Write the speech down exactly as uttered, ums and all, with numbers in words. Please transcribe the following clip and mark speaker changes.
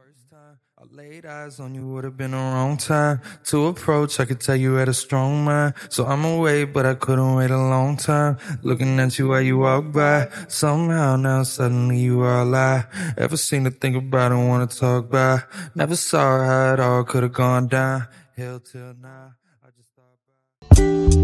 Speaker 1: I laid eyes on you, would have been the wrong time to approach. I could tell you had a strong mind, so I'ma wait, but I couldn't wait a long time. Looking at you while you walk by, somehow now suddenly you are alive. Ever seen to think about and wanna talk about? Never saw how it all could have gone down. Hell till now, I just thought about